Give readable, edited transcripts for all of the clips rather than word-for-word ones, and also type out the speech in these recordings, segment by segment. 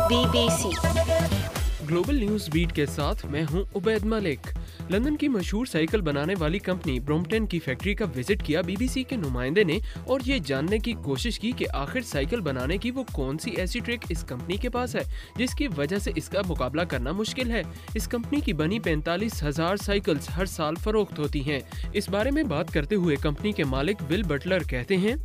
BBC global news beat के साथ मैं हूं उबैद मलिक। लंदन की मशहूर साइकिल बनाने वाली कंपनी ब्रॉम्पटन की फैक्ट्री का विजिट किया बीबीसी के नुमाइंदे ने और ये जानने की कोशिश की कि आखिर साइकिल बनाने की वो कौन सी ऐसी ट्रिक इस कंपनी के पास है जिसकी वजह से इसका मुकाबला करना मुश्किल है। इस कंपनी की बनी 45,000 साइकिल्स हर साल फरोख्त होती हैं। इस बारे में बात करते हुए कंपनी के मालिक विल बटलर कहते हैं,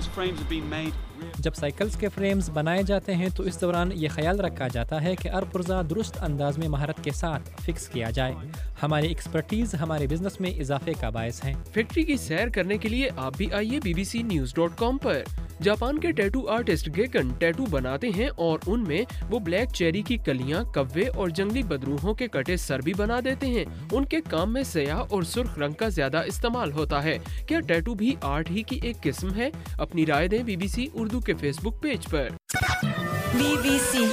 जब साइकिल्स के फ्रेम्स बनाए जाते हैं तो इस दौरान ये ख्याल रखा जाता है कि अरपुरजा दुरुस्त अंदाज में महारत के साथ फिक्स किया जाए। हमारी एक्सपर्टीज हमारे बिजनेस में इजाफे का बायस है। फैक्ट्री की सैर करने के लिए आप भी आइए bbcnews.com पर। जापान के टैटू आर्टिस्ट गेकन टैटू बनाते हैं और उनमें वो ब्लैक चेरी की कलियां, कव्वे और जंगली बदरूहों के कटे सर भी बना देते हैं। उनके काम में स्याह और सुर्ख रंग का ज्यादा इस्तेमाल होता है। क्या टैटू भी आर्ट ही की एक किस्म है? अपनी राय दें BBC उर्दू के फेसबुक पेज पर। BBC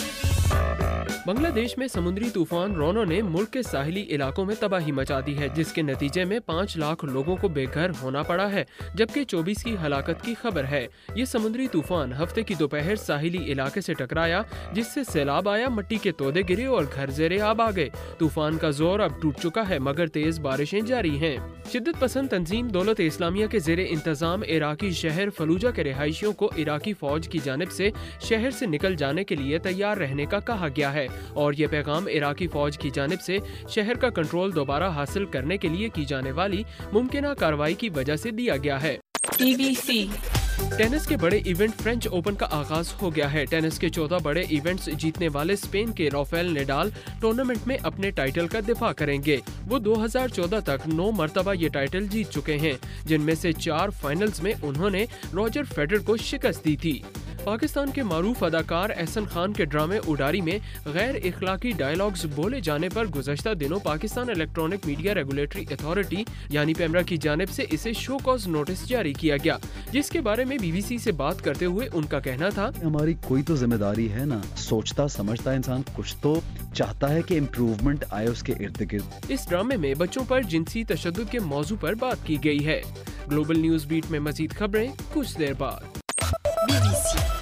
बांग्लादेश में समुद्री तूफान रोनो ने मुल्क के साहिली इलाकों में तबाही मचा दी है, जिसके नतीजे में 5 लाख लोगों को बेघर होना पड़ा है, जबकि 24 की हलाकत की खबर है। ये समुद्री तूफान हफ्ते की दोपहर साहिली इलाके से टकराया, जिससे सैलाब आया, मिट्टी के तोदे गिरे और घर ज़ेरे आब आ गए। तूफान का जोर अब टूट चुका है, मगर तेज बारिशें जारी हैं। शिद्दत पसंद तंजीम दौलत इस्लामिया के ज़ेरे इंतजाम इराकी शहर फलूजा के रिहायशियों को इराकी फौज की जानिब से शहर से निकल जाने के लिए तैयार रहने का कहा गया है और ये पैगाम इराकी फौज की जानिब से शहर का कंट्रोल दोबारा हासिल करने के लिए की जाने वाली मुमकिना कार्रवाई की वजह से दिया गया है। BBC टेनिस के बड़े इवेंट फ्रेंच ओपन का आगाज हो गया है। टेनिस के 14 बड़े इवेंट्स जीतने वाले स्पेन के राफेल नडाल टूर्नामेंट में अपने टाइटल का दिफा करेंगे। वो 2014 तक 9 मरतबा ये टाइटल जीत चुके हैं, जिनमें से 4 फाइनल्स में उन्होंने रॉजर फेडरर को शिकस्त दी थी। पाकिस्तान के मारूफ अदाकार एहसन खान के ड्रामे उडारी में गैर इखलाकी डायलॉग्स बोले जाने पर गुज़श्ता दिनों Pakistan electronic media regulatory authority यानी पेमरा की जानिब से इसे शो कॉज नोटिस जारी किया गया, जिसके बारे में BBC से बात करते हुए उनका कहना था, हमारी कोई तो जिम्मेदारी है ना। सोचता समझता इंसान कुछ तो चाहता है कि इम्प्रूवमेंट आए उसके इर्द गिर्द। इस ड्रामे में बच्चों पर जिनसी तशद्दुद के मौजू पर बात की गई है। ग्लोबल न्यूज बीट में मजीद खबरें कुछ देर बाद। BBC